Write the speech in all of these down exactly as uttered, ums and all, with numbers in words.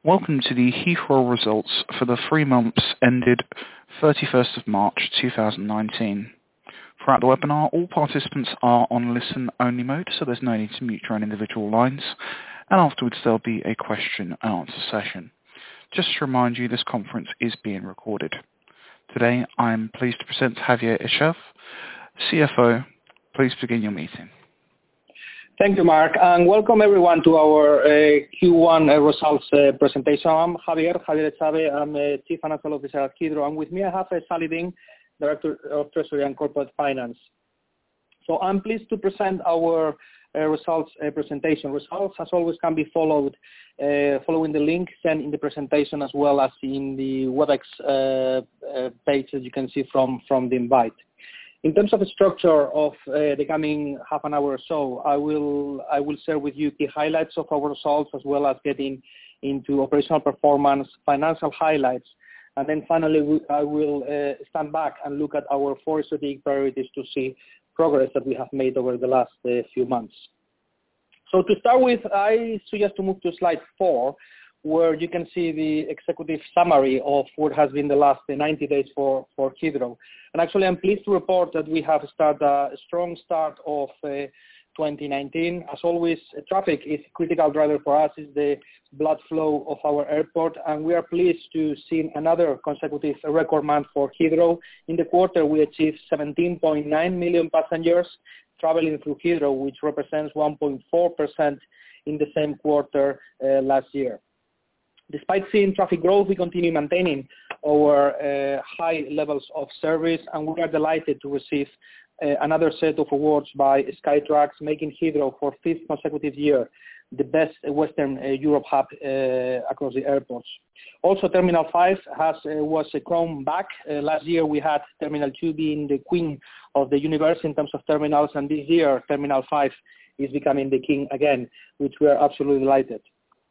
Welcome to the Heathrow results for the three months ended thirty-first of March two thousand nineteen. Throughout the webinar, all participants are on listen-only mode, so there's no need to mute your own individual lines, and afterwards there'll be a question and answer session. Just to remind you, this conference is being recorded. Today, I'm pleased to present Javier Echave, C F O. Please begin your meeting. Thank you, Mark, and welcome everyone to our uh, Q one uh, results uh, presentation. I'm Javier, Javier Echave. I'm uh, Chief Financial Officer at Heathrow, and with me I have uh, Sally Dean, Director of Treasury and Corporate Finance. So I'm pleased to present our uh, results uh, presentation. Results, as always, can be followed uh, following the link sent in the presentation as well as in the WebEx uh, uh, page that you can see from, from the invite. In terms of the structure of uh, the coming half an hour or so, I will I will share with you key highlights of our results as well as getting into operational performance, financial highlights, and then finally I will uh, stand back and look at our four strategic priorities to see progress that we have made over the last uh, few months. So to start with, I suggest to move to slide four, where you can see the executive summary of what has been the last ninety days for, for Heathrow. And actually, I'm pleased to report that we have started a strong start of uh, twenty nineteen. As always, traffic is a critical driver for us, is the blood flow of our airport, and we are pleased to see another consecutive record month for Heathrow. In the quarter, we achieved seventeen point nine million passengers traveling through Heathrow, which represents one point four percent in the same quarter uh, last year. Despite seeing traffic growth, we continue maintaining our uh, high levels of service, and we are delighted to receive uh, another set of awards by Skytrax, making Heathrow for fifth consecutive year the best Western uh, Europe hub uh, across the airports. Also, Terminal five has uh, was a crown back. Uh, last year, we had Terminal two being the queen of the universe in terms of terminals, and this year, Terminal five is becoming the king again, which we are absolutely delighted.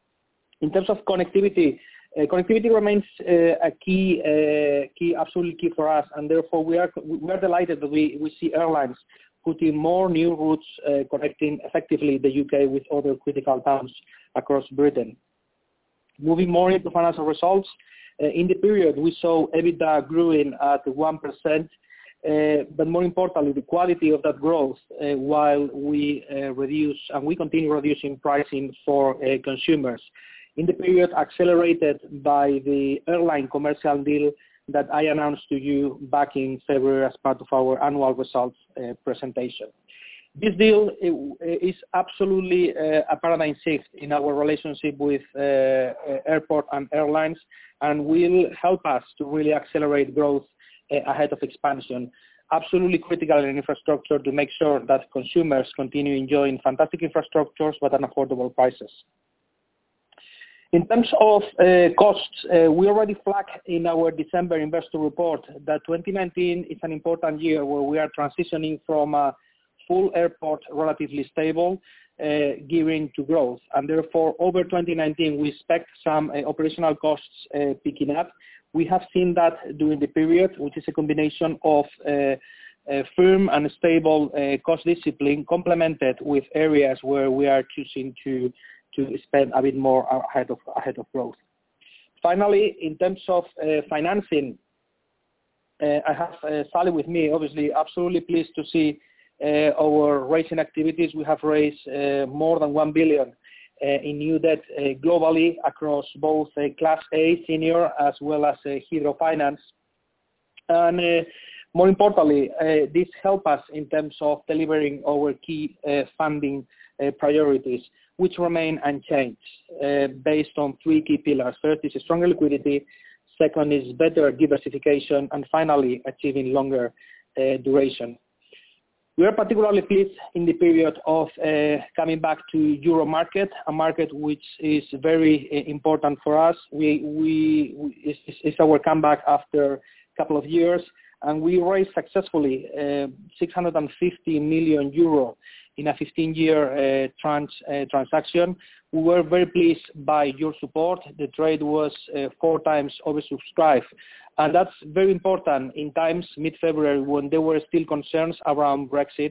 In terms of connectivity, uh, connectivity remains uh, a key, uh, key, absolutely key for us, and therefore we are we are delighted that we, we see airlines putting more new routes uh, connecting effectively the U K with other critical towns across Britain. Moving more into financial results, uh, in the period we saw EBITDA growing at one percent, uh, but more importantly, the quality of that growth uh, while we uh, reduce and we continue reducing pricing for uh, consumers. In the period accelerated by the airline commercial deal that I announced to you back in February as part of our annual results uh, presentation. This deal is absolutely uh, a paradigm shift in our relationship with uh, airport and airlines, and will help us to really accelerate growth uh, ahead of expansion. Absolutely critical in infrastructure to make sure that consumers continue enjoying fantastic infrastructures but at affordable prices. In terms of uh, costs, uh, we already flagged in our December investor report that twenty nineteen is an important year where we are transitioning from a full airport relatively stable, uh, gearing to growth. And therefore, over twenty nineteen, we expect some uh, operational costs uh, picking up. We have seen that during the period, which is a combination of uh, uh, firm and stable uh, cost discipline complemented with areas where we are choosing to to spend a bit more ahead of ahead of growth. Finally, in terms of uh, financing, uh, I have uh, Sally with me. Obviously, absolutely pleased to see uh, our raising activities. We have raised uh, more than one billion uh, in new debt uh, globally across both uh, Class A senior as well as uh, Heathrow Finance. And uh, more importantly, uh, this helps us in terms of delivering our key uh, funding uh, priorities, which remain unchanged uh, based on three key pillars. First is stronger liquidity, second is better diversification, and finally achieving longer uh, duration. We are particularly pleased in the period of uh, coming back to Euro market, a market which is very uh, important for us. We, we, we it's, it's our comeback after a couple of years, and we raised successfully uh, six hundred fifty million euro in a fifteen-year uh, trans, uh, transaction. We were very pleased by your support. The trade was uh, four times oversubscribed, and that's very important in times mid-February when there were still concerns around Brexit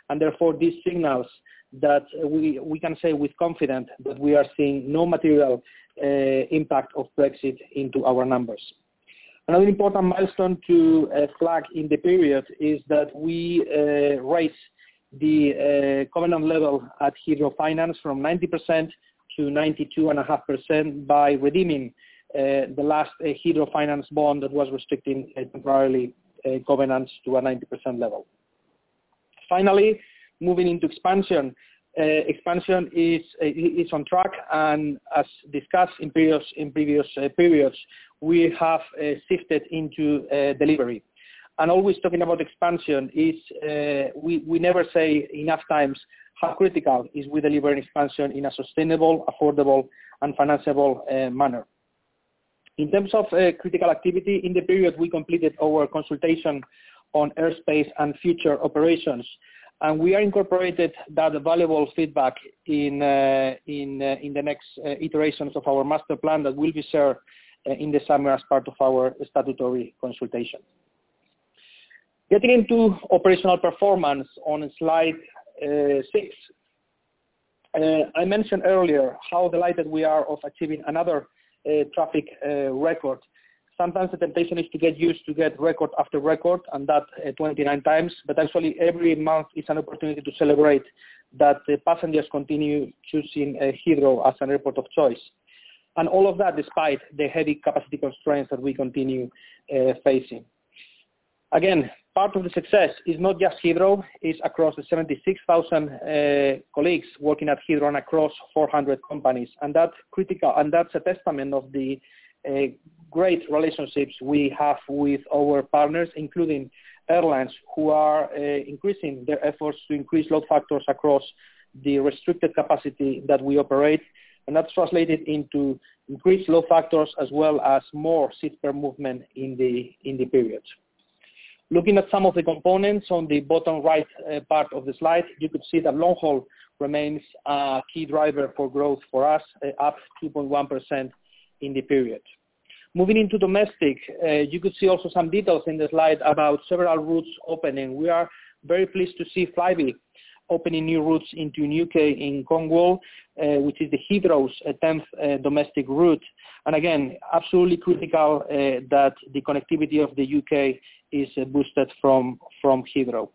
and therefore this signals that we, we can say with confidence that we are seeing no material uh, impact of Brexit into our numbers. Another important milestone to uh, flag in the period is that we uh, raised the uh, covenant level at Hydro Finance from ninety percent to ninety-two point five percent by redeeming uh, the last uh, Hydro Finance bond that was restricting uh, temporarily uh, covenants to a ninety percent level. Finally, moving into expansion, uh, expansion is uh, is on track, and as discussed in previous in previous uh, periods, we have uh, shifted into uh, delivery. And always talking about expansion is uh, we we never say enough times how critical is we deliver an expansion in a sustainable, affordable, and financeable uh, manner. In terms of uh, critical activity, in the period we completed our consultation on airspace and future operations, and we are incorporated that valuable feedback in uh, in uh, in the next uh, iterations of our master plan that will be shared uh, in the summer as part of our statutory consultation. Getting into operational performance on slide uh, six, uh, I mentioned earlier how delighted we are of achieving another uh, traffic uh, record. Sometimes the temptation is to get used to get record after record, and that uh, twenty-nine times, but actually every month is an opportunity to celebrate that the passengers continue choosing uh, Heathrow as an airport of choice. And all of that despite the heavy capacity constraints that we continue uh, facing. Again, part of the success is not just Heathrow, it's across the seventy-six thousand uh, colleagues working at Heathrow and across four hundred companies. And that's critical, and that's a testament of the uh, great relationships we have with our partners, including airlines who are uh, increasing their efforts to increase load factors across the restricted capacity that we operate. And that's translated into increased load factors as well as more seats per movement in the, in the period. Looking at some of the components on the bottom right uh, part of the slide, you could see that long haul remains a key driver for growth for us, uh, up two point one percent in the period. Moving into domestic, uh, you could see also some details in the slide about several routes opening. We are very pleased to see Flybe opening new routes into U K in Cornwall, uh, which is the Heathrow's uh, tenth uh, domestic route. And again, absolutely critical uh, that the connectivity of the U K is uh, boosted from, from Heathrow.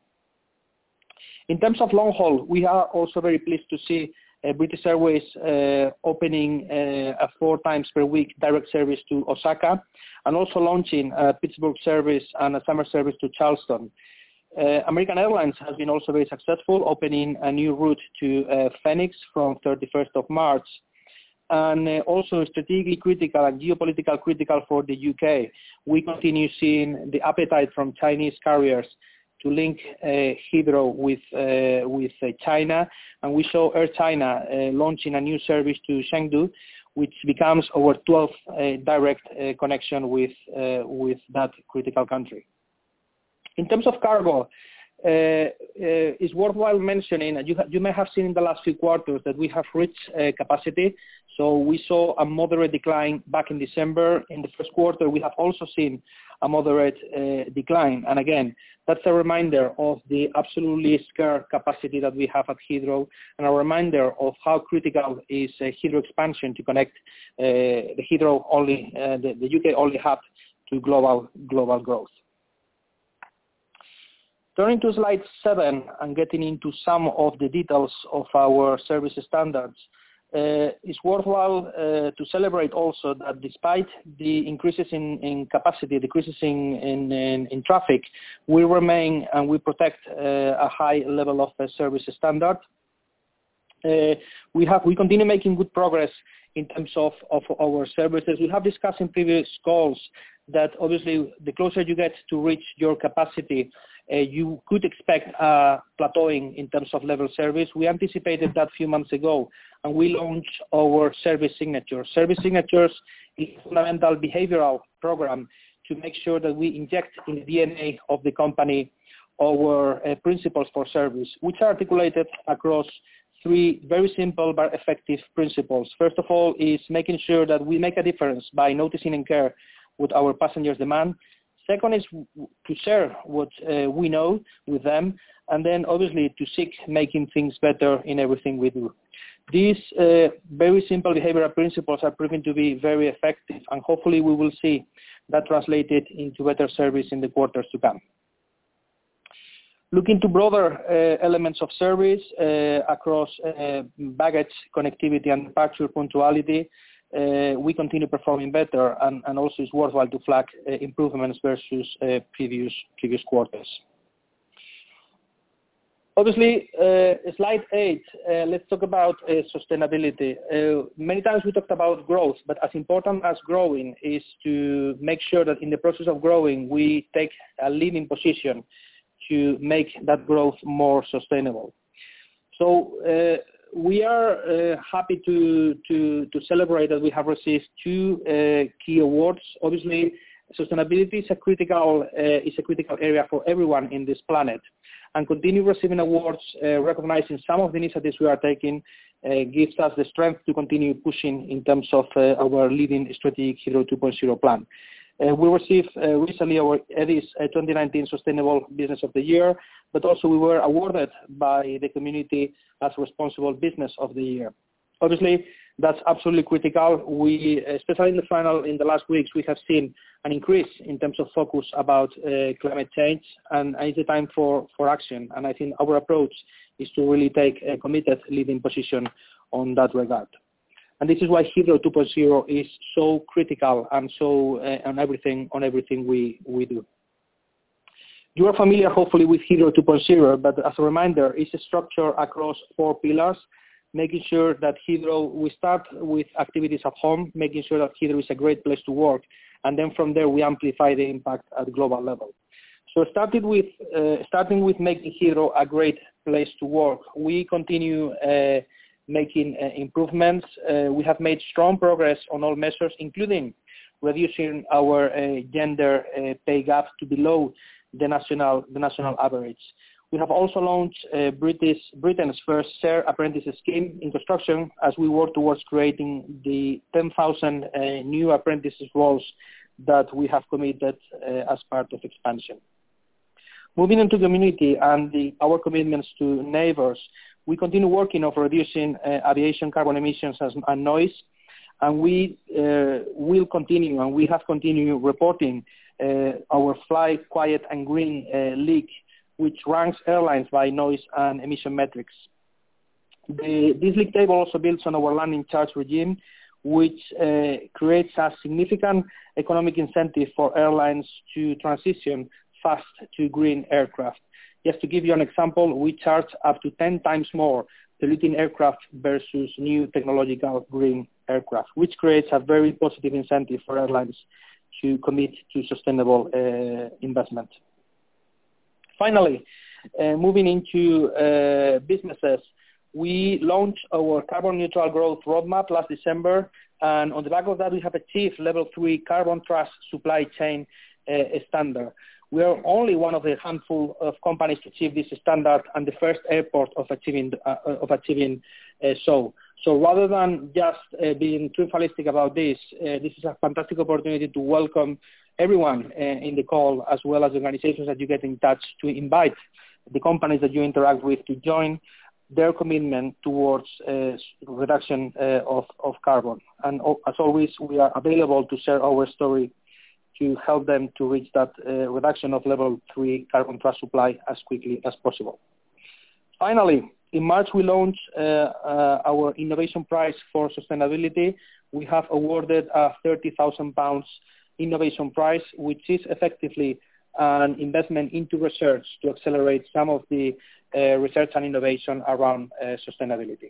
In terms of long haul, we are also very pleased to see uh, British Airways uh, opening uh, a four times per week direct service to Osaka, and also launching a Pittsburgh service and a summer service to Charleston. Uh, American Airlines has been also very successful, opening a new route to uh, Phoenix from thirty-first of March. And uh, also strategically critical and geopolitical critical for the U K. We continue seeing the appetite from Chinese carriers to link uh, Heathrow with, uh, with uh, China. And we saw Air China uh, launching a new service to Chengdu, which becomes our twelfth uh, direct uh, connection with, uh, with that critical country. In terms of cargo, uh, uh, it's worthwhile mentioning, you, you may have seen in the last few quarters that we have reached uh, capacity. So we saw a moderate decline back in December. In the first quarter, we have also seen a moderate uh, decline. And again, that's a reminder of the absolutely scarce capacity that we have at Heathrow, and a reminder of how critical is uh, Heathrow expansion to connect uh, the Heathrow only, uh, the, the U K only hub to global global growth. Turning to slide seven and getting into some of the details of our service standards, uh, it's worthwhile uh, to celebrate also that despite the increases in, in capacity, decreases in, in, in, in traffic, we remain and we protect uh, a high level of uh, service standard. Uh, we have we continue making good progress in terms of, of our services. We have discussed in previous calls that obviously the closer you get to reach your capacity, uh, you could expect a plateauing in terms of level service. We anticipated that a few months ago, and we launched our service signatures. Service signatures is a fundamental behavioral program to make sure that we inject in the D N A of the company our uh, principles for service, which are articulated across three very simple but effective principles. First of all is making sure that we make a difference by noticing and care what our passengers demand. Second is to share what uh, we know with them, and then obviously to seek making things better in everything we do. These uh, very simple behavioral principles are proving to be very effective, and hopefully we will see that translated into better service in the quarters to come. Looking to broader uh, elements of service uh, across uh, baggage, connectivity, and departure punctuality, uh, we continue performing better, and, and also it's worthwhile to flag uh, improvements versus uh, previous previous quarters. Obviously, uh, slide eight, uh, let's talk about uh, sustainability. Uh, many times we talked about growth, but as important as growing is to make sure that in the process of growing, we take a leading position to make that growth more sustainable. So uh, we are uh, happy to, to, to celebrate that we have received two uh, key awards. Obviously, sustainability is a critical, uh, is a critical area for everyone in this planet. And continue receiving awards uh, recognizing some of the initiatives we are taking uh, gives us the strength to continue pushing in terms of uh, our leading strategic Hydro two point oh plan. Uh, we received uh, recently our E D I S uh, twenty nineteen Sustainable Business of the Year, but also we were awarded by the community as Responsible Business of the Year. Obviously, that's absolutely critical. We, especially in the final, in the last weeks, we have seen an increase in terms of focus about uh, climate change, and it's a time for, for action. And I think our approach is to really take a committed leading position on that regard. And this is why Hydro two point oh is so critical and so uh, on everything on everything we, we do. You are familiar, hopefully, with Hydro two point oh, but as a reminder, it's a structure across four pillars, making sure that Hydro, we start with activities at home, making sure that Hydro is a great place to work, and then from there we amplify the impact at the global level. So started with, uh, starting with making Hydro a great place to work, we continue uh, making uh, improvements. Uh, we have made strong progress on all measures, including reducing our uh, gender uh, pay gap to below the national, the national average. We have also launched uh, British, Britain's first Share Apprentice Scheme in construction as we work towards creating the ten thousand uh, new apprentices roles that we have committed uh, as part of expansion. Moving into community and the, our commitments to neighbours, we continue working on reducing uh, aviation carbon emissions and noise, and we uh, will continue, and we have continued reporting uh, our Fly Quiet and Green uh, League, which ranks airlines by noise and emission metrics. The, this league table also builds on our landing charge regime, which uh, creates a significant economic incentive for airlines to transition fast to green aircraft. Just to give you an example, we charge up to ten times more polluting aircraft versus new technological green aircraft, which creates a very positive incentive for airlines to commit to sustainable uh, investment. Finally, uh, moving into uh, businesses, we launched our carbon neutral growth roadmap last December, and on the back of that, we have achieved level three carbon trust supply chain uh, standard. We are only one of the handful of companies to achieve this standard and the first airport of achieving uh, of achieving uh, so. So rather than just uh, being triumphalistic about this, uh, this is a fantastic opportunity to welcome everyone uh, in the call, as well as organizations that you get in touch, to invite the companies that you interact with to join their commitment towards uh, reduction uh, of, of carbon. And uh, as always, we are available to share our story to help them to reach that uh, reduction of level three carbon trust supply as quickly as possible. Finally, in March, we launched uh, uh, our Innovation Prize for Sustainability. We have awarded a thirty thousand pounds Innovation Prize, which is effectively an investment into research to accelerate some of the uh, research and innovation around uh, sustainability.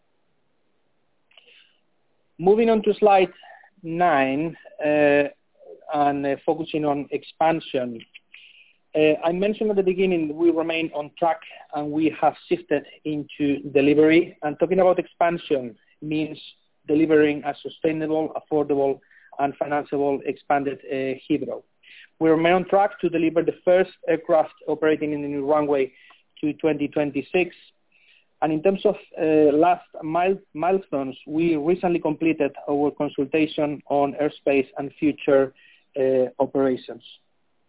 Moving on to slide nine, uh, and uh, focusing on expansion. Uh, I mentioned at the beginning we remain on track and we have shifted into delivery. And talking about expansion means delivering a sustainable, affordable, and financeable expanded uh, Hydro. We remain on track to deliver the first aircraft operating in the new runway to twenty twenty-six. And in terms of uh, last mile, milestones, we recently completed our consultation on airspace and future uh, operations.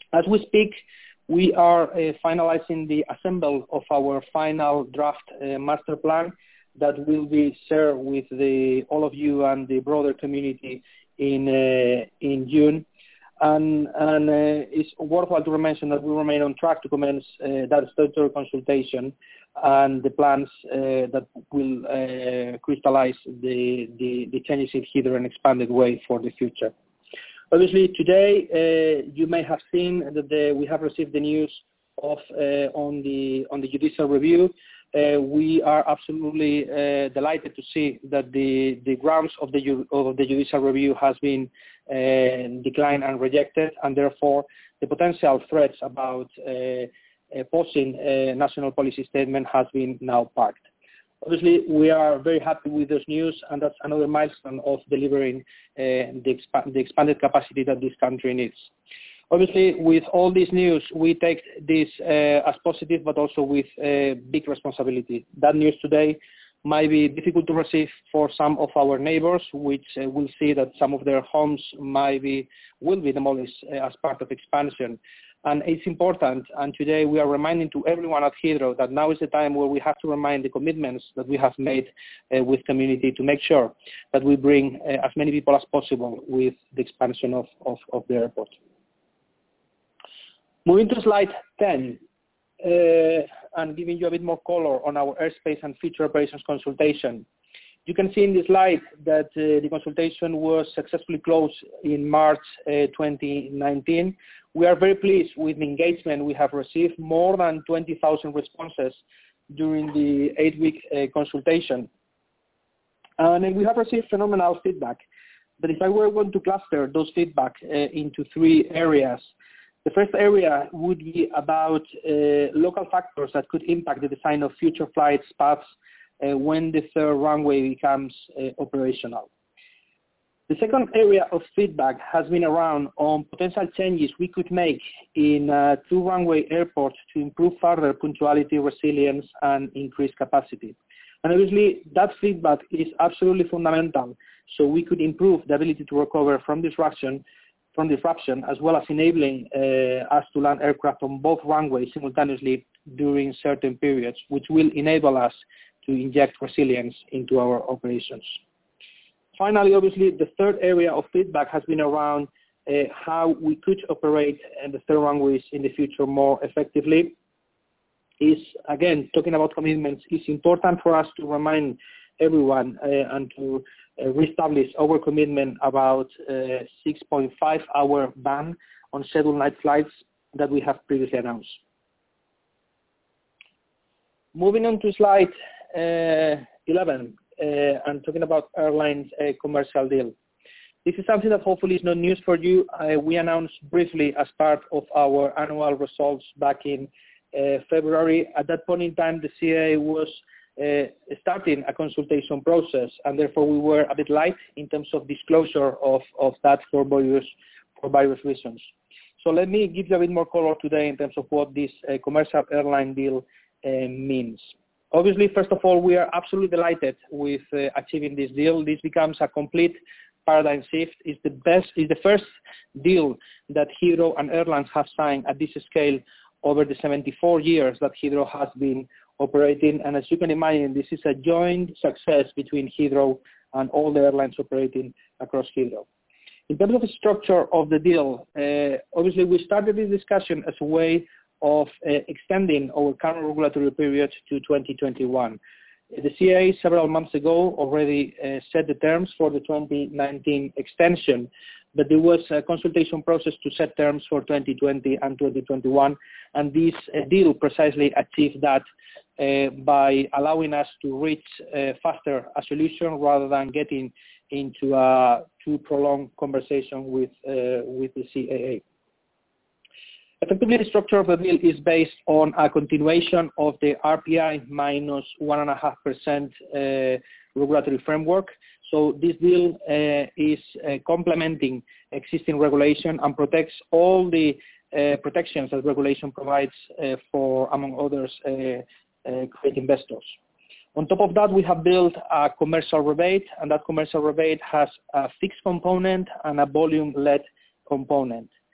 As we speak, we are uh, finalizing the assembly of our final draft uh, master plan that will be shared with the, all of you and the broader community in uh, in June. And, and uh, it's worthwhile to mention that we remain on track to commence uh, that statutory consultation and the plans uh, that will uh, crystallize the, the, the changes in Hydro in an expanded way for the future. Obviously, today uh, you may have seen that the, we have received the news of uh, on the on the judicial review. Uh, we are absolutely uh, delighted to see that the, the grounds of the of the judicial review has been uh, declined and rejected, and therefore the potential threats about uh, opposing a national policy statement has been now parked. Obviously, we are very happy with this news, and that's another milestone of delivering uh, the, exp the expanded capacity that this country needs. Obviously, with all this news, we take this uh, as positive, but also with uh, big responsibility. That news today might be difficult to receive for some of our neighbors, which uh, will see that some of their homes might be, will be demolished uh, as part of expansion. And it's important, and today we are reminding to everyone at Hydro that now is the time where we have to remind the commitments that we have made uh, with community to make sure that we bring uh, as many people as possible with the expansion of, of, of the airport. Moving to slide ten, uh, and giving you a bit more color on our airspace and future operations consultation. You can see in the slide that uh, the consultation was successfully closed in March uh, twenty nineteen. We are very pleased with the engagement we have received, more than twenty thousand responses during the eight-week uh, consultation. And we have received phenomenal feedback. But if I were going to cluster those feedback uh, into three areas, the first area would be about uh, local factors that could impact the design of future flights paths uh, when the third runway becomes uh, operational. The second area of feedback has been around on potential changes we could make in a two-runway airport to improve further punctuality, resilience, and increase capacity. And obviously, that feedback is absolutely fundamental, so we could improve the ability to recover from disruption, from disruption, as well as enabling uh, us to land aircraft on both runways simultaneously during certain periods, which will enable us to inject resilience into our operations. Finally, obviously, the third area of feedback has been around uh, how we could operate uh, the third runways in the future more effectively. Is, again, talking about commitments, it's important for us to remind everyone uh, and to uh, reestablish our commitment about uh, six point five hour ban on scheduled night flights that we have previously announced. Moving on to slide uh, eleven, uh, and talking about airlines uh, commercial deal. This is something that hopefully is not news for you. Uh, we announced briefly as part of our annual results back in uh, February. At that point in time, the C A A was uh, starting a consultation process, and therefore we were a bit light in terms of disclosure of, of that for various, for various reasons. So let me give you a bit more color today in terms of what this uh, commercial airline deal uh, means. Obviously, first of all, we are absolutely delighted with uh, achieving this deal. This becomes a complete paradigm shift. It's the best, it's the first deal that Hydro and airlines have signed at this scale over the seventy-four years that Hydro has been operating. And as you can imagine, this is a joint success between Hydro and all the airlines operating across Hydro. In terms of the structure of the deal, uh, obviously we started this discussion as a way of uh, extending our current regulatory period to twenty twenty-one. The C A A several months ago already uh, set the terms for the twenty nineteen extension, but there was a consultation process to set terms for twenty twenty and twenty twenty-one, and this uh, deal precisely achieved that uh, by allowing us to reach uh, faster a solution rather than getting into a too prolonged conversation with, uh, with the C A A. Effectively, the structure of the deal is based on a continuation of the R P I minus one point five percent uh, regulatory framework. So this deal uh, is uh, complementing existing regulation and protects all the uh, protections that regulation provides uh, for, among others, uh, uh, credit investors. On top of that, we have built a commercial rebate, and that commercial rebate has a fixed component and a volume-led component.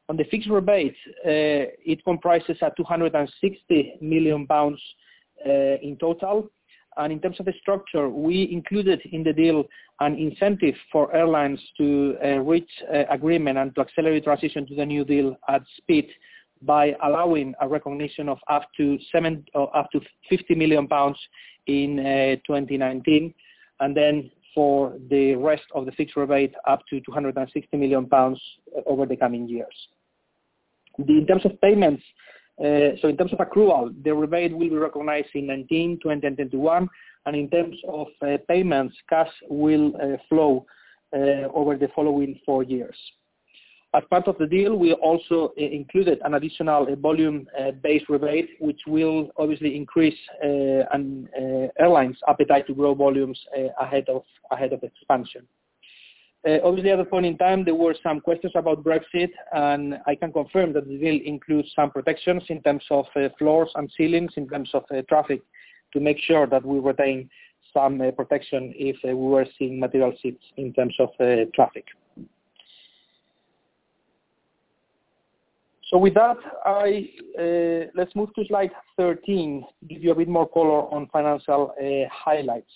On the fixed rebate, uh, it comprises a two hundred sixty million pounds uh, in total. And in terms of the structure, we included in the deal an incentive for airlines to uh, reach uh, agreement and to accelerate transition to the new deal at speed by allowing a recognition of up to seven or up to fifty million pounds in uh, twenty nineteen, and then for the rest of the fixed rebate up to two hundred sixty million pounds over the coming years. The, in terms of payments, uh, so in terms of accrual, the rebate will be recognized in nineteen, twenty, and twenty-one, and in terms of uh, payments, cash will uh, flow uh, over the following four years. As part of the deal, we also uh, included an additional uh, volume-based uh, rebate, which will obviously increase uh, an uh, airlines' appetite to grow volumes uh, ahead of ahead of expansion. Uh, obviously, at the point in time, there were some questions about Brexit, and I can confirm that the deal includes some protections in terms of uh, floors and ceilings, in terms of uh, traffic, to make sure that we retain some uh, protection if uh, we were seeing material shifts in terms of uh, traffic. So with that, I, uh, let's move to slide thirteen, to give you a bit more color on financial uh, highlights.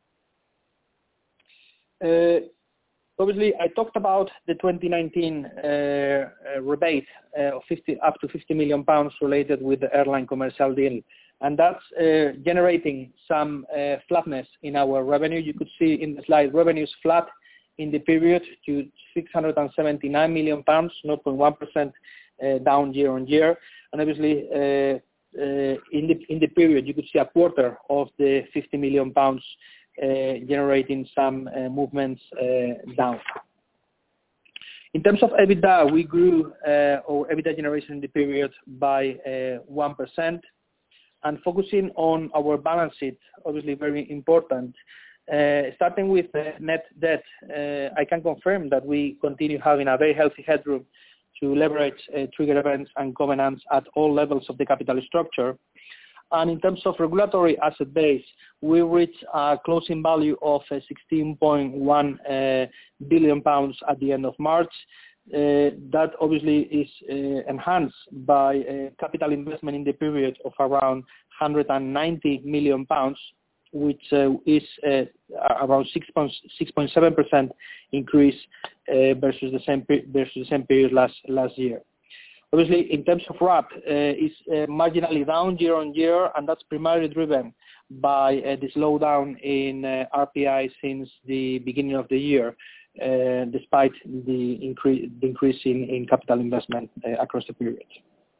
Uh, obviously, I talked about the twenty nineteen uh, uh, rebate uh, of fifty, up to fifty million pounds related with the airline commercial deal. And that's uh, generating some uh, flatness in our revenue. You could see in the slide revenues flat in the period to six hundred seventy-nine million pounds, zero point one percent Uh, down year on year, and obviously uh, uh, in the in the period you could see a quarter of the fifty million pounds uh, generating some uh, movements uh, down. In terms of EBITDA, we grew uh, our EBITDA generation in the period by uh, one percent, and focusing on our balance sheet, obviously very important. Uh, starting with uh, net debt, uh, I can confirm that we continue having a very healthy headroom to leverage uh, trigger events and covenants at all levels of the capital structure. And in terms of regulatory asset base, we reached a closing value of uh, sixteen point one uh, billion pounds at the end of March. Uh, that obviously is uh, enhanced by uh, capital investment in the period of around one hundred ninety million pounds, which uh, is uh, around six point seven percent increase uh, versus the same versus the same period last last year. Obviously, in terms of R A P, uh, is uh, marginally down year on year, and that's primarily driven by uh, the slowdown in uh, R P I since the beginning of the year, uh, despite the increase the increase in, in capital investment uh, across the period.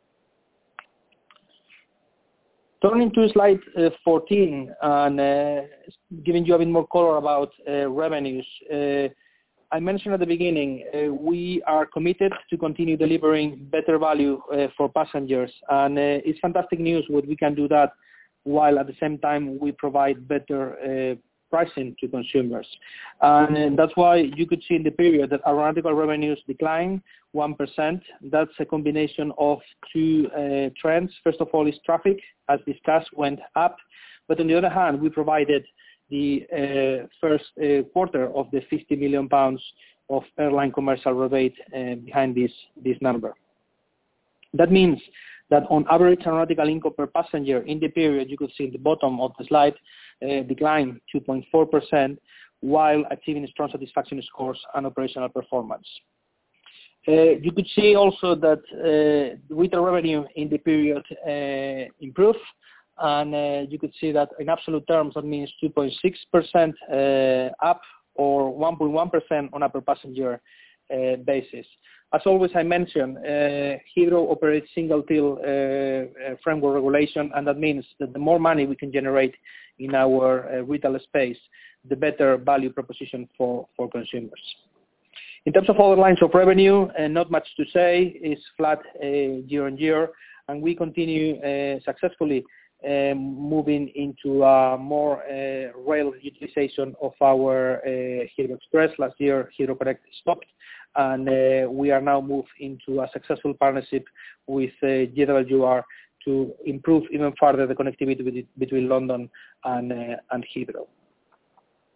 Turning to slide uh, fourteen and uh, giving you a bit more color about uh, revenues, uh, I mentioned at the beginning, uh, we are committed to continue delivering better value uh, for passengers, and uh, it's fantastic news when we can do that while at the same time we provide better uh, pricing to consumers. And uh, that's why you could see in the period that aeronautical revenues decline one percent. That's a combination of two uh, trends. First of all is traffic, as discussed, went up. But on the other hand, we provided the uh, first uh, quarter of the fifty million pounds of airline commercial rebate uh, behind this, this number. That means that on average aeronautical income per passenger in the period, you could see at the bottom of the slide, uh, declined two point four percent while achieving strong satisfaction scores and operational performance. Uh, you could see also that uh, retail revenue in the period uh, improved, and uh, you could see that in absolute terms that means two point six percent uh, up or one point one percent on a per passenger uh, basis. As always, I mentioned, uh, Heathrow operates single till uh, uh, framework regulation, and that means that the more money we can generate in our uh, retail space, the better value proposition for, for consumers. In terms of other lines of revenue, uh, not much to say. It's flat uh, year on year, and we continue uh, successfully uh, moving into uh, more uh, rail utilization of our uh, Heathrow Express. Last year, Heathrow Connect stopped, and uh, we are now moved into a successful partnership with uh, J W R to improve even further the connectivity between London and, uh, and Heathrow.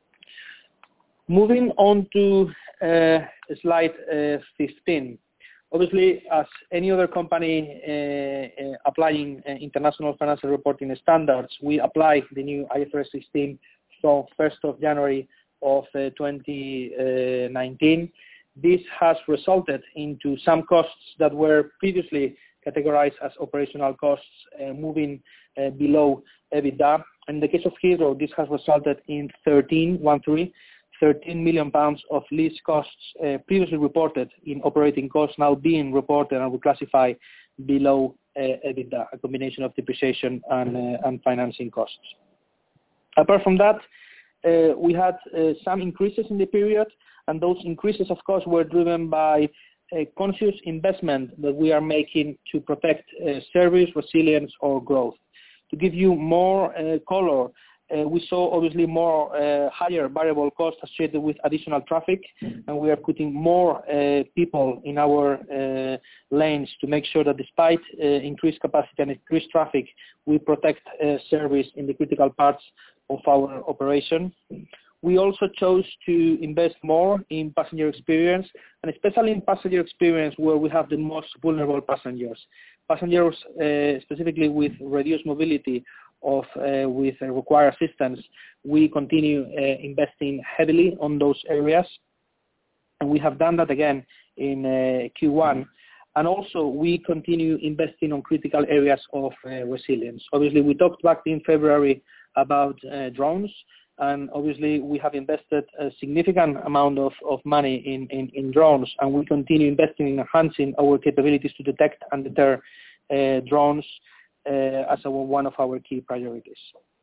Moving on to uh, slide uh, fifteen, Obviously, as any other company uh, uh, applying uh, international financial reporting standards, we apply the new I F R S sixteen from first of January of uh, twenty nineteen. This has resulted into some costs that were previously categorized as operational costs uh, moving uh, below EBITDA. In the case of Hydro, this has resulted in thirteen, one three, thirteen million pounds of lease costs uh, previously reported in operating costs now being reported and reclassified below uh, EBITDA, a combination of depreciation and, uh, and financing costs. Apart from that, uh, we had uh, some increases in the period, and those increases, of course, were driven by a conscious investment that we are making to protect uh, service, resilience, or growth. To give you more uh, color, uh, we saw obviously more uh, higher variable costs associated with additional traffic, and we are putting more uh, people in our uh, lanes to make sure that despite uh, increased capacity and increased traffic, we protect uh, service in the critical parts of our operation. We also chose to invest more in passenger experience, and especially in passenger experience where we have the most vulnerable passengers. Passengers uh, specifically with reduced mobility of uh, with uh, required assistance, we continue uh, investing heavily on those areas, and we have done that again in uh, Q one. And also we continue investing on critical areas of uh, resilience. Obviously, we talked back in February about uh, drones. And obviously, we have invested a significant amount of, of money in, in, in drones, and we continue investing in enhancing our capabilities to detect and deter uh, drones uh, as our, one of our key priorities.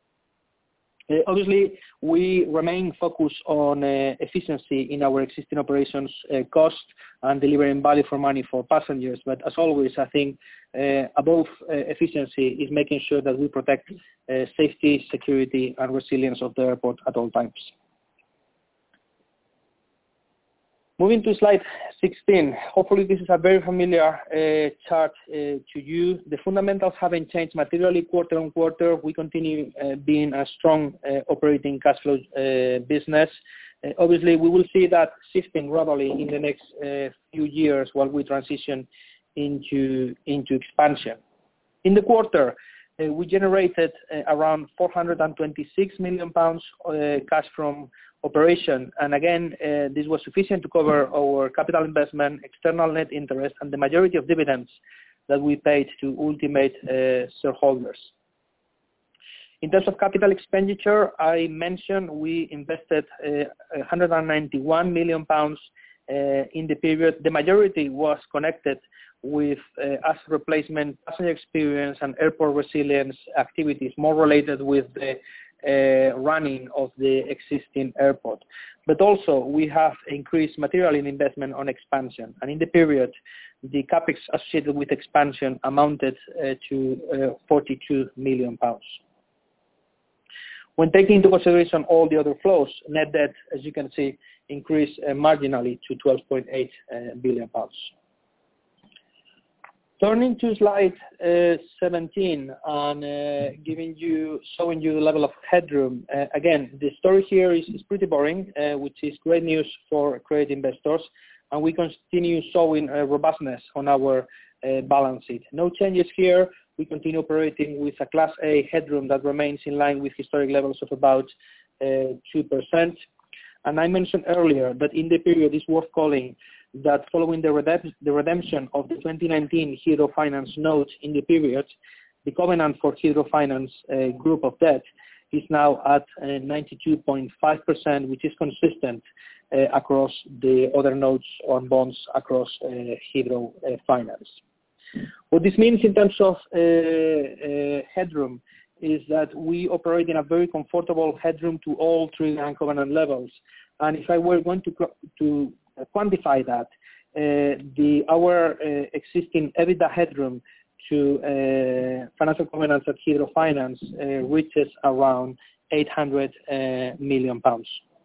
Uh, obviously, we remain focused on uh, efficiency in our existing operations uh, cost and delivering value for money for passengers. But as always, I think uh, above uh, efficiency is making sure that we protect uh, safety, security, and resilience of the airport at all times. Moving to slide sixteen, hopefully this is a very familiar uh, chart uh, to you. The fundamentals haven't changed materially quarter on quarter. We continue uh, being a strong uh, operating cash flow uh, business. Uh, obviously, we will see that shifting gradually in the next uh, few years while we transition into, into expansion. In the quarter, uh, we generated uh, around four hundred twenty-six million pounds uh, cash from operation, and again uh, this was sufficient to cover our capital investment, external net interest, and the majority of dividends that we paid to ultimate uh, shareholders. In terms of capital expenditure, I mentioned we invested uh, one hundred ninety-one million pounds uh, in the period. The majority was connected with uh, asset replacement, passenger experience, and airport resilience activities, more related with the Uh, running of the existing airport. But also we have increased material in investment on expansion, and in the period the capex associated with expansion amounted uh, to uh, forty-two million pounds. When taking into consideration all the other flows, net debt, as you can see, increased uh, marginally to twelve point eight uh, billion pounds. Turning to slide uh, seventeen and uh, giving you, showing you the level of headroom. Uh, again, the story here is, is pretty boring, uh, which is great news for credit investors, and we continue showing uh, robustness on our uh, balance sheet. No changes here. We continue operating with a Class A headroom that remains in line with historic levels of about uh, two percent. And I mentioned earlier that in the period it's worth calling that following the, redemp- the redemption of the twenty nineteen Hydro Finance notes in the period, the covenant for Hydro Finance uh, group of debt is now at uh, ninety-two point five percent, which is consistent uh, across the other notes on bonds across uh, Hydro uh, Finance. What this means in terms of uh, uh, headroom is that we operate in a very comfortable headroom to all trigger and covenant levels. And if I were going to, to quantify that, uh, the our uh, existing EBITDA headroom to uh, financial covenants at Hydro Finance uh, reaches around eight hundred uh, million pounds.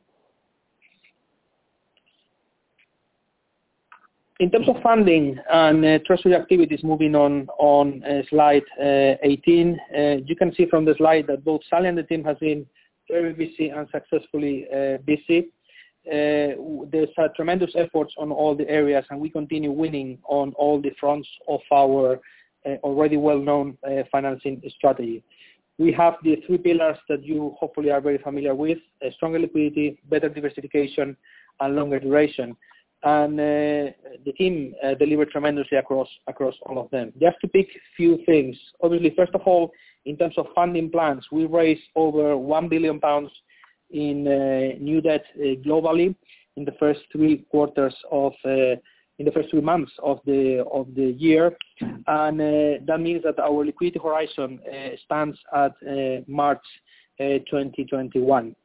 In terms of funding and uh, treasury activities, moving on on uh, slide uh, eighteen, uh, you can see from the slide that both Sally and the team has been very busy and successfully uh, busy. uh, there's a tremendous efforts on all the areas, and we continue winning on all the fronts of our uh, already well-known uh, financing strategy. We have the three pillars that you hopefully are very familiar with: uh, stronger liquidity, better diversification, and longer duration. And uh, the team uh, delivered tremendously across across all of them. Just to pick a few things, obviously, first of all, in terms of funding plans, we raised over one billion pounds in uh, new debt uh, globally in the first three quarters of uh, in the first three months of the of the year, and uh, that means that our liquidity horizon uh, stands at uh, March uh, twenty twenty-one.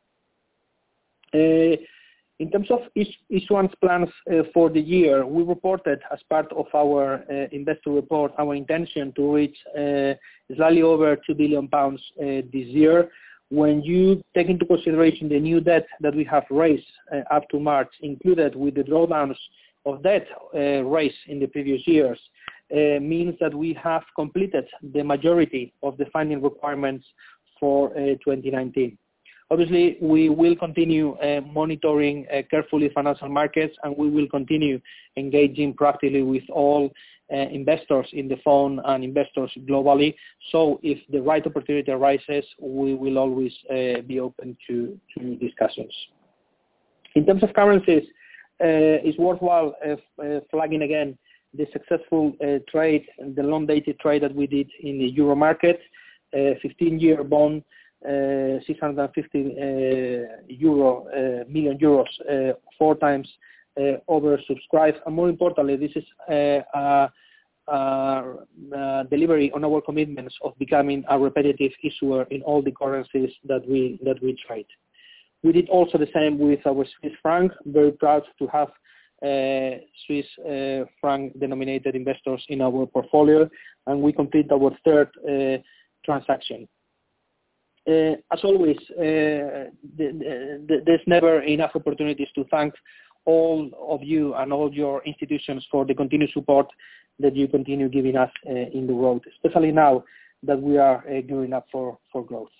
Uh, In terms of issuance plans uh, for the year, we reported as part of our uh, investor report our intention to reach uh, slightly over two billion pounds uh, this year. When you take into consideration the new debt that we have raised uh, up to March, included with the drawdowns of debt uh, raised in the previous years, uh, means that we have completed the majority of the funding requirements for uh, twenty nineteen. Obviously, we will continue uh, monitoring uh, carefully financial markets, and we will continue engaging proactively with all uh, investors in the phone and investors globally. So if the right opportunity arises, we will always uh, be open to, to discussions. In terms of currencies, uh, it's worthwhile uh, uh, flagging again the successful uh, trade, the long-dated trade that we did in the euro market, uh, fifteen-year bond, Uh, six hundred fifty uh, euro, uh, million euros, uh, four times uh, oversubscribed. And more importantly, this is uh, a, a, a delivery on our commitments of becoming a repetitive issuer in all the currencies that we that we trade. We did also the same with our Swiss franc. Very proud to have uh, Swiss uh, franc denominated investors in our portfolio, and we complete our third uh, transaction. Uh, as always, uh, the, the, there's never enough opportunities to thank all of you and all your institutions for the continued support that you continue giving us uh, in the road, especially now that we are uh, gearing up for, for growth.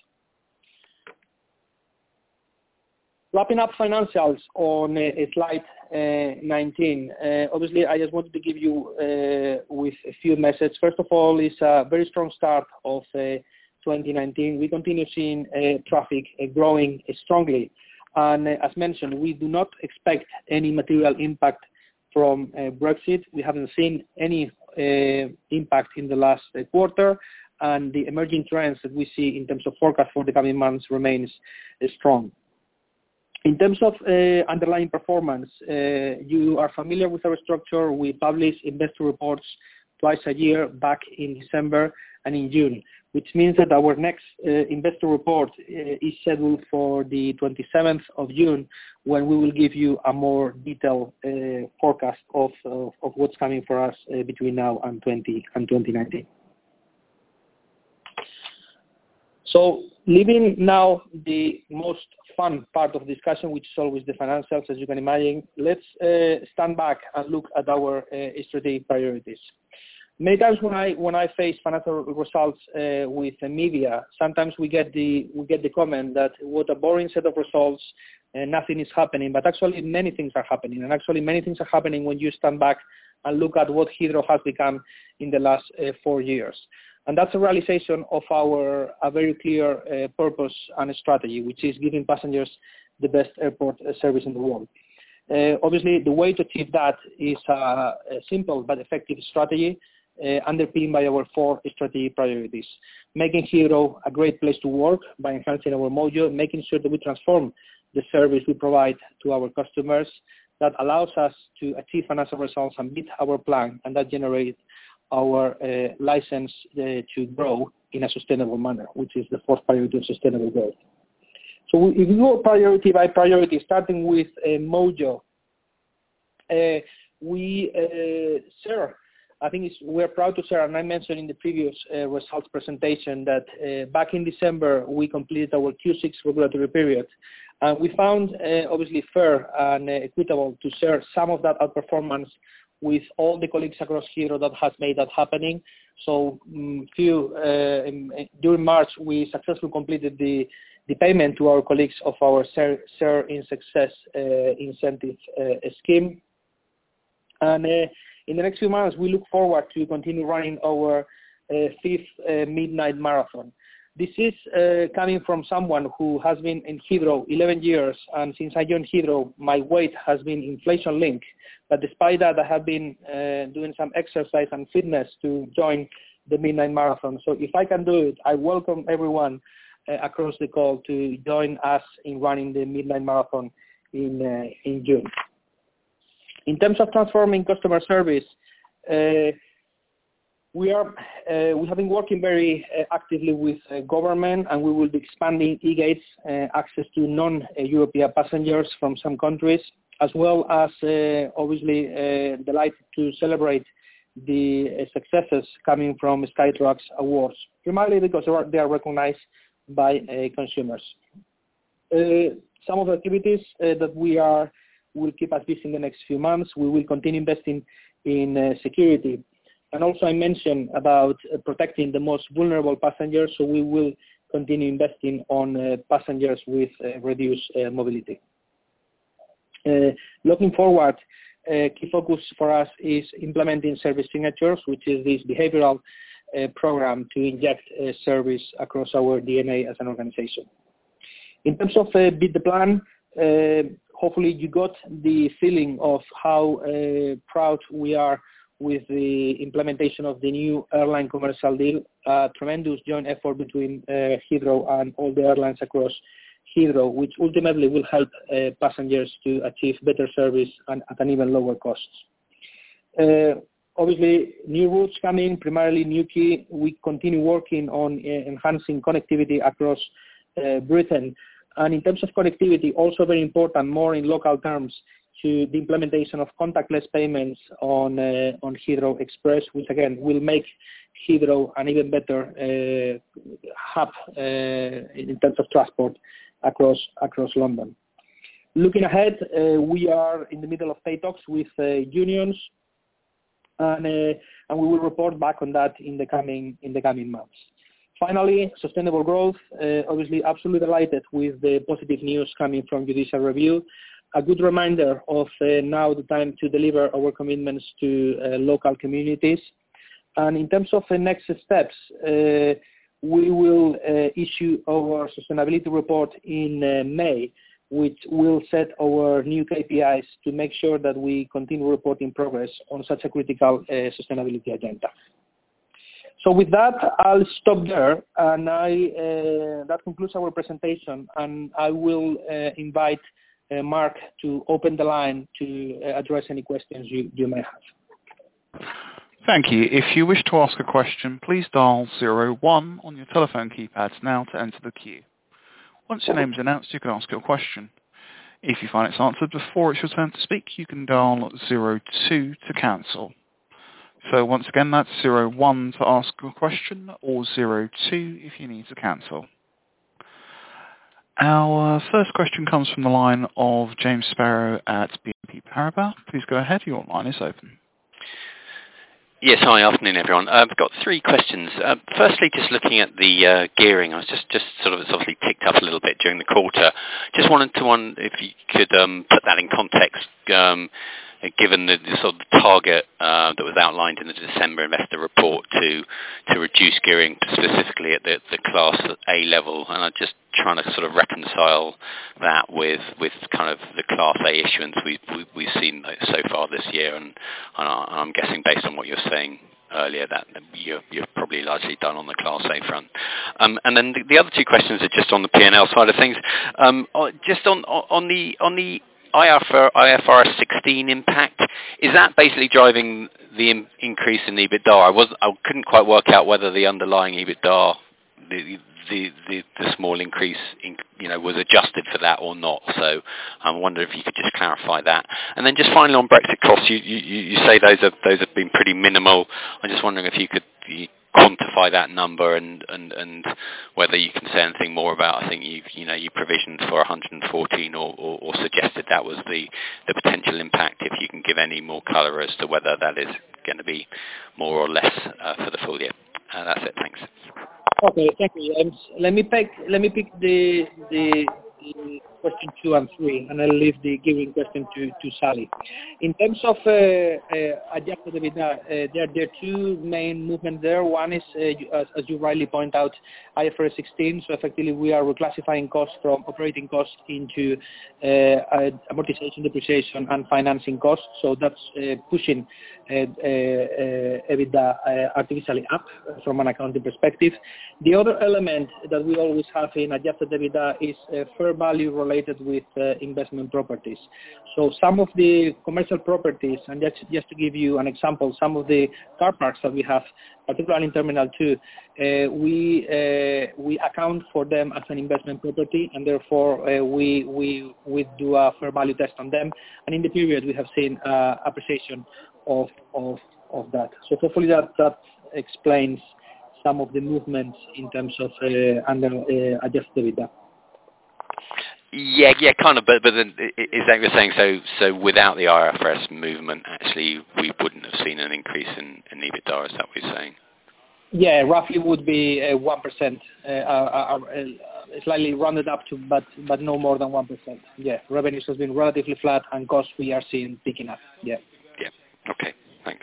Wrapping up financials on uh, slide uh, nineteen. Uh, obviously, I just wanted to give you uh, with a few messages. First of all, it's a very strong start of uh, twenty nineteen. We continue seeing uh, traffic uh, growing uh, strongly, and uh, as mentioned, we do not expect any material impact from uh, Brexit. We haven't seen any uh, impact in the last uh, quarter, and the emerging trends that we see in terms of forecast for the coming months remains uh, strong. In terms of uh, underlying performance, uh, you are familiar with our structure. We publish investor reports twice a year, back in December and in June, which means that our next uh, investor report uh, is scheduled for the twenty-seventh of June, when we will give you a more detailed uh, forecast of, of, of what's coming for us uh, between now and twenty nineteen. So, leaving now the most fun part of the discussion, which is always the financials, as you can imagine, let's uh, stand back and look at our uh, strategic priorities. Many times when I when I face financial results uh, with the media, sometimes we get the we get the comment that what a boring set of results, uh, nothing is happening. But actually, many things are happening, and actually many things are happening when you stand back and look at what Heathrow has become in the last uh, four years. And that's a realization of our a very clear uh, purpose and strategy, which is giving passengers the best airport uh, service in the world. Uh, obviously, the way to achieve that is a, a simple but effective strategy, Uh, underpinned by our four strategic priorities: making Heathrow a great place to work by enhancing our mojo, making sure that we transform the service we provide to our customers, that allows us to achieve financial results and meet our plan, and that generates our uh, license uh, to grow in a sustainable manner, which is the fourth priority of sustainable growth. So if we go priority by priority, starting with uh, mojo, uh, we uh, share I think it's, we're proud to share, and I mentioned in the previous uh, results presentation, that uh, back in December we completed our Q six regulatory period. And we found uh, obviously fair and uh, equitable to share some of that outperformance with all the colleagues across Heathrow that has made that happening. So um, few, uh, in, during March we successfully completed the, the payment to our colleagues of our Share, Share in Success uh, incentive uh, scheme. And uh, in the next few months, we look forward to continue running our uh, fifth uh, Midnight Marathon. This is uh, coming from someone who has been in Heathrow eleven years, and since I joined Heathrow, my weight has been inflation-linked. But despite that, I have been uh, doing some exercise and fitness to join the Midnight Marathon. So if I can do it, I welcome everyone uh, across the call to join us in running the Midnight Marathon in uh, in June. In terms of transforming customer service, uh, we are uh, we have been working very uh, actively with uh, government, and we will be expanding eGates uh, access to non-European passengers from some countries, as well as uh, obviously uh, delighted to celebrate the uh, successes coming from Skytrax awards, primarily because they are recognized by uh, consumers. Uh, some of the activities uh, that we are will keep us busy in the next few months. We will continue investing in uh, security. And also I mentioned about uh, protecting the most vulnerable passengers, so we will continue investing on uh, passengers with uh, reduced uh, mobility. Uh, looking forward, uh, key focus for us is implementing service signatures, which is this behavioral uh, program to inject uh, service across our D N A as an organization. In terms of uh, Beat the Plan, uh, hopefully you got the feeling of how uh, proud we are with the implementation of the new airline commercial deal, a tremendous joint effort between uh, Heathrow and all the airlines across Heathrow, which ultimately will help uh, passengers to achieve better service and at an even lower cost. Uh, obviously, new routes coming, primarily Newquay. We continue working on uh, enhancing connectivity across uh, Britain. And in terms of connectivity, also very important, more in local terms, to the implementation of contactless payments on uh, on Heathrow Express, which again will make Heathrow an even better uh, hub uh, in terms of transport across across London. Looking ahead, uh, we are in the middle of pay talks with uh, unions, and uh, and we will report back on that in the coming in the coming months. Finally, sustainable growth. Uh, obviously, absolutely delighted with the positive news coming from judicial review. A good reminder of uh, now the time to deliver our commitments to uh, local communities. And in terms of the next steps, uh, we will uh, issue our sustainability report in uh, May, which will set our new K P Is to make sure that we continue reporting progress on such a critical uh, sustainability agenda. So with that, I'll stop there, and I, uh, that concludes our presentation, and I will uh, invite uh, Mark to open the line to uh, address any questions you, you may have. Thank you. If you wish to ask a question, please dial zero one on your telephone keypads now to enter the queue. Once your name is announced, you can ask your question. If you find it's answered before it's your turn to speak, you can dial zero two to cancel. So once again, that's zero one to ask a question or zero two if you need to cancel. Our first question comes from the line of James Sparrow at B N P Paribas. Please go ahead. Your line is open. Yes, hi, afternoon everyone. I've got three questions. Uh, firstly, just looking at the uh, gearing, I was just, just sort of, it's obviously ticked up a little bit during the quarter. Just wanted to wonder if you could um, put that in context, um, given the, the sort of target uh, that was outlined in the December investor report to to reduce gearing specifically at the, the Class A level, and I'm just trying to sort of reconcile that with with kind of the Class A issuance we've we, we've seen so far this year, and, and I'm guessing based on what you're saying earlier that you're, you're probably largely done on the Class A front. Um, and then the, the other two questions are just on the P and L side of things. Um, just on on the on the I F R S sixteen impact, is that basically driving the in, increase in EBITDA? I was I couldn't quite work out whether the underlying EBITDA, the the the, the small increase, in, you know, was adjusted for that or not. So I wonder if you could just clarify that. And then just finally on Brexit costs, you you, you say those have those have been pretty minimal. I'm just wondering if you could you quantify that number and, and, and whether you can say anything more about, I think you you know you provisioned for one hundred fourteen or, or, or suggested that was the, the potential impact, if you can give any more colour as to whether that is going to be more or less uh, for the full year. Uh, that's it, thanks. Okay, thank you, James. Let me pick let me pick the the, the question two and three, and I'll leave the gearing question to, to Sally. In terms of uh, uh, adjusted EBITDA, uh, there there are two main movements there. One is, uh, you, as, as you rightly point out, I F R S sixteen. So effectively, we are reclassifying costs from operating costs into uh, amortization, depreciation, and financing costs. So that's uh, pushing uh, uh, uh, EBITDA uh, artificially up from an accounting perspective. The other element that we always have in adjusted EBITDA is uh, fair value related with uh, investment properties. So some of the commercial properties, and just, just to give you an example, some of the car parks that we have, particularly in Terminal two, uh, we uh, we account for them as an investment property, and therefore uh, we we we do a fair value test on them. And in the period, we have seen uh, appreciation of of of that. So hopefully that that explains some of the movements in terms of uh, under uh, adjusted EBITDA. Yeah, yeah, kind of. But but then i- is that you're saying so? So without the I F R S movement, actually, we wouldn't have seen an increase in, in EBITDA. Is that what you're saying? Yeah, roughly would be uh, one percent, uh, uh, uh, uh, slightly rounded up to, but but no more than one percent. Yeah, revenues has been relatively flat, and costs we are seeing picking up. Yeah. Yeah. Okay. Thanks.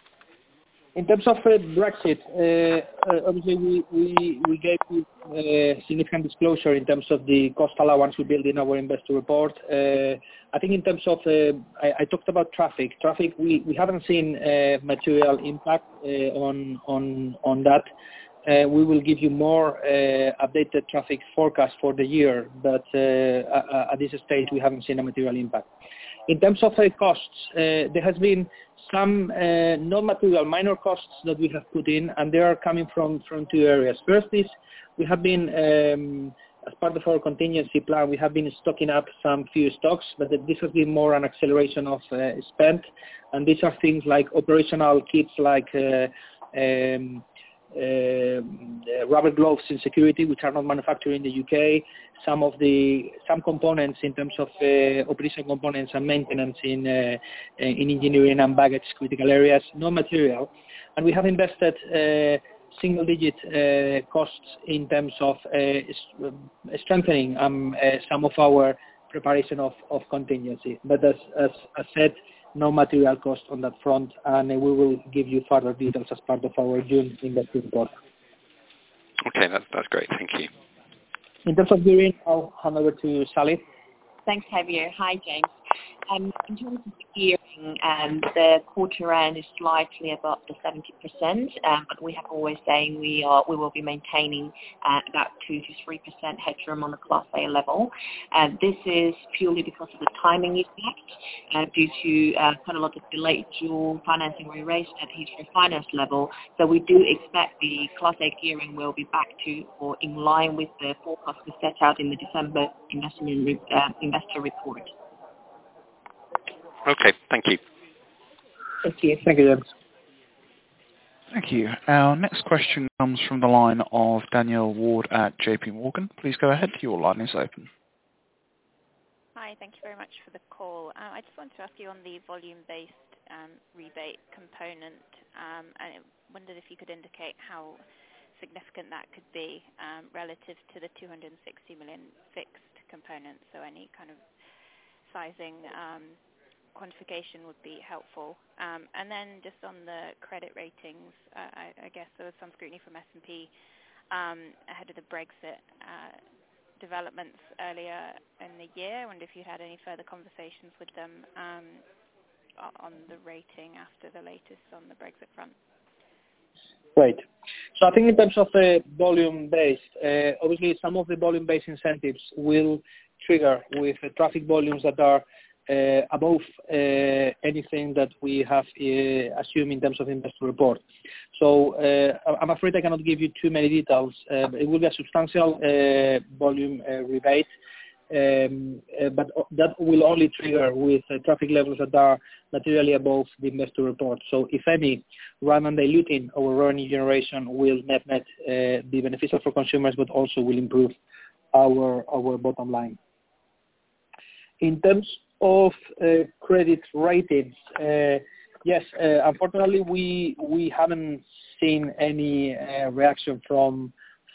In terms of uh, Brexit, uh, uh, obviously we, we, we gave you uh, significant disclosure in terms of the cost allowance we built in our investor report. Uh, I think in terms of, uh, I, I talked about traffic. Traffic, we, we haven't seen uh, material impact uh, on, on, on that. Uh, we will give you more uh, updated traffic forecast for the year, but uh, at this stage we haven't seen a material impact. In terms of uh, costs, uh, there has been some uh, non-material minor costs that we have put in, and they are coming from, from two areas. First is we have been, um, as part of our contingency plan, we have been stocking up some few stocks, but this has been more an acceleration of uh, spend, and these are things like operational kits like uh, um, Uh, rubber gloves in security, which are not manufactured in the U K. Some of the some components in terms of uh, operation components and maintenance in uh, in engineering and baggage critical areas, no material, and we have invested uh, single-digit uh, costs in terms of uh, strengthening um, uh, some of our preparation of, of contingency. But as as I said, no material cost on that front, and we will give you further details as part of our June investor report. Okay, that's, that's great. Thank you. In terms of gearing, I'll hand over to Sally. Thanks, Javier. Hi, James. Um, in terms of the gearing, um, the quarter end is slightly above the seventy percent, um, but we have always saying we are we will be maintaining uh, about two to three percent headroom on the Class A level. Uh, this is purely because of the timing effect uh, due to uh, quite a lot of delayed dual financing we raised at Heathrow Finance level. So we do expect the Class A gearing will be back to or in line with the forecast we set out in the December investment re- uh, investor report. Okay, thank you. Thank you. Thank you, James. Thank you. Our next question comes from the line of Danielle Ward at J P Morgan. Please go ahead. Your line is open. Hi, thank you very much for the call. Uh, I just wanted to ask you on the volume-based um, rebate component, um, and I wondered if you could indicate how significant that could be um, relative to the two hundred sixty million fixed component. So any kind of sizing um, quantification would be helpful. Um, and then just on the credit ratings, uh, I, I guess there was some scrutiny from S and P um, ahead of the Brexit uh, developments earlier in the year. I wonder if you had any further conversations with them um, on the rating after the latest on the Brexit front. Right. So I think in terms of the volume-based, uh, obviously some of the volume-based incentives will trigger with uh, traffic volumes that are Uh, above uh, anything that we have uh, assumed in terms of investor report. So uh, I'm afraid I cannot give you too many details, uh, but it will be a substantial uh, volume uh, rebate, um, uh, but that will only trigger with uh, traffic levels that are materially above the investor report. So if any, rather than diluting our revenue generation, will net-net uh, be beneficial for consumers, but also will improve our our bottom line. In terms of uh, credit ratings, uh, yes, uh, unfortunately we we haven't seen any uh, reaction from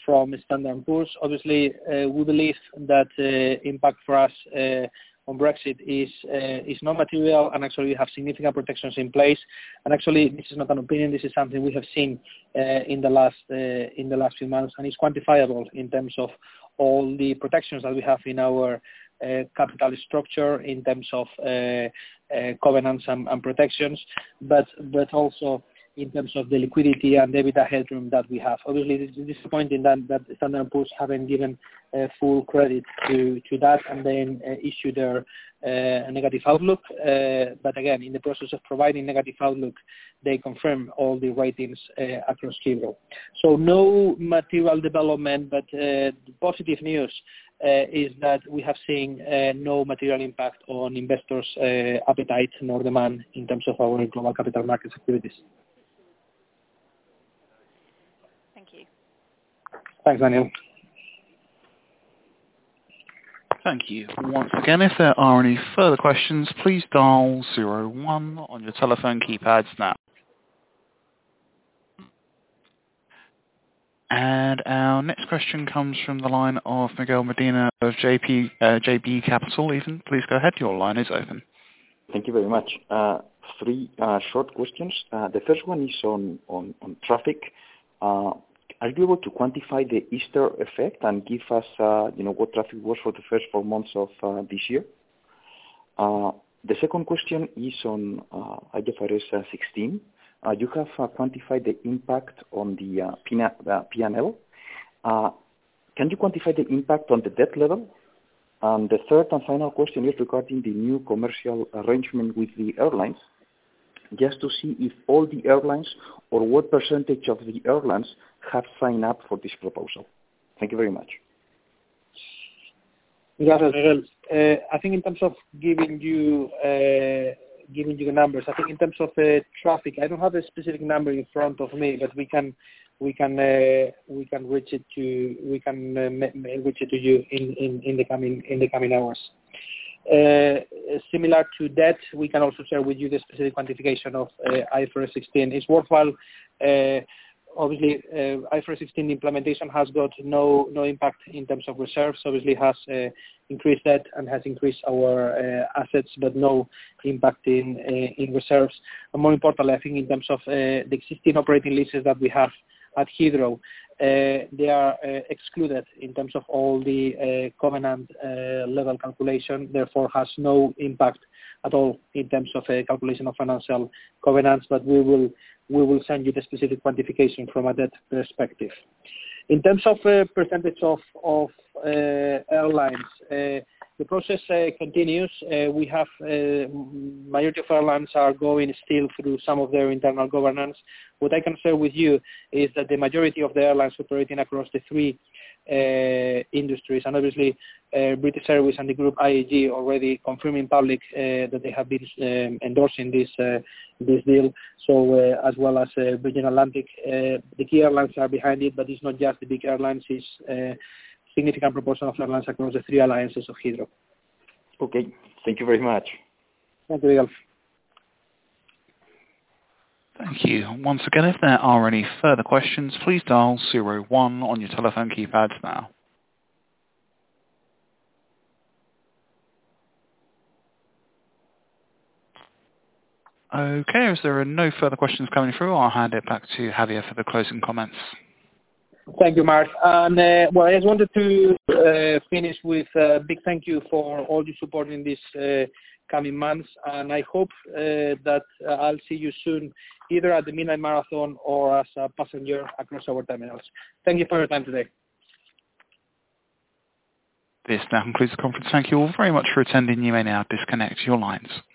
from Standard and Poor's. Obviously, uh, we believe that uh, impact for us uh, on Brexit is uh, is not material, and actually we have significant protections in place. And actually, this is not an opinion. This is something we have seen uh, in the last uh, in the last few months, and it's quantifiable in terms of all the protections that we have in our uh, capital structure, in terms of uh, uh, covenants and, and protections, but but also in terms of the liquidity and EBITDA headroom that we have. Obviously, it is disappointing that, that Standard and Poor's haven't given uh, full credit to, to that and then uh, issue their uh, negative outlook. Uh, but again, in the process of providing negative outlook, they confirm all the ratings uh, across Heathrow. So no material development, but uh, the positive news uh, is that we have seen uh, no material impact on investors' uh, appetite nor demand in terms of our global capital markets activities. Thank you. Thanks, Daniel. Thank you. Once again, if there are any further questions, please dial zero one on your telephone keypads now. And our next question comes from the line of Miguel Medina of J P, uh, J B Capital. Even, please go ahead. Your line is open. Thank you very much. Uh, three uh, short questions. Uh, the first one is on, on, on traffic. Uh, are you able to quantify the Easter effect and give us, uh, you know, what traffic was for the first four months of uh, this year? Uh, the second question is on uh, I F R S uh, sixteen. Uh, you have uh, quantified the impact on the uh, P and L. Uh, can you quantify the impact on the debt level? And the third and final question is regarding the new commercial arrangement with the airlines, just to see if all the airlines or what percentage of the airlines have signed up for this proposal. Thank you very much. Gracias, Miguel. Uh, I think in terms of giving you uh, giving you the numbers, I think in terms of uh, traffic, I don't have a specific number in front of me, but we can we can uh, we can reach it to we can uh, reach it to you in, in, in the coming in the coming hours. Uh, similar to that, we can also share with you the specific quantification of uh, I F R S sixteen. It's worthwhile. Uh, obviously, uh, I F R S sixteen implementation has got no no impact in terms of reserves. Obviously, has uh, increased that and has increased our uh, assets, but no impact in uh, in reserves. And more importantly, I think in terms of uh, the existing operating leases that we have at Heathrow, uh, they are uh, excluded in terms of all the uh, covenant uh, level calculation, therefore has no impact at all in terms of uh, calculation of financial covenants, but we will we will send you the specific quantification from a debt perspective. In terms of uh, percentage of, of uh, airlines, uh, the process uh, continues. Uh, we have, uh, majority of airlines are going still through some of their internal governance. What I can share with you is that the majority of the airlines operating across the three uh, industries, and obviously uh, British Airways and the group I A G already confirming public uh, that they have been um, endorsing this uh, this deal. So uh, as well as uh, Virgin Atlantic, uh, the key airlines are behind it, but it's not just the big airlines, it's uh, significant proportion of airlines across the three alliances of Heathrow. Okay, thank you very much. Thank you, Miguel. Thank you. Once again, if there are any further questions, please dial zero one on your telephone keypads now. Okay, as there are no further questions coming through, I'll hand it back to Javier for the closing comments. Thank you, Mark. And uh, well, I just wanted to uh, finish with a big thank you for all your support in these uh, coming months. And I hope uh, that uh, I'll see you soon, either at the Midnight Marathon or as a passenger across our terminals. Thank you for your time today. This now concludes the conference. Thank you all very much for attending. You may now disconnect your lines.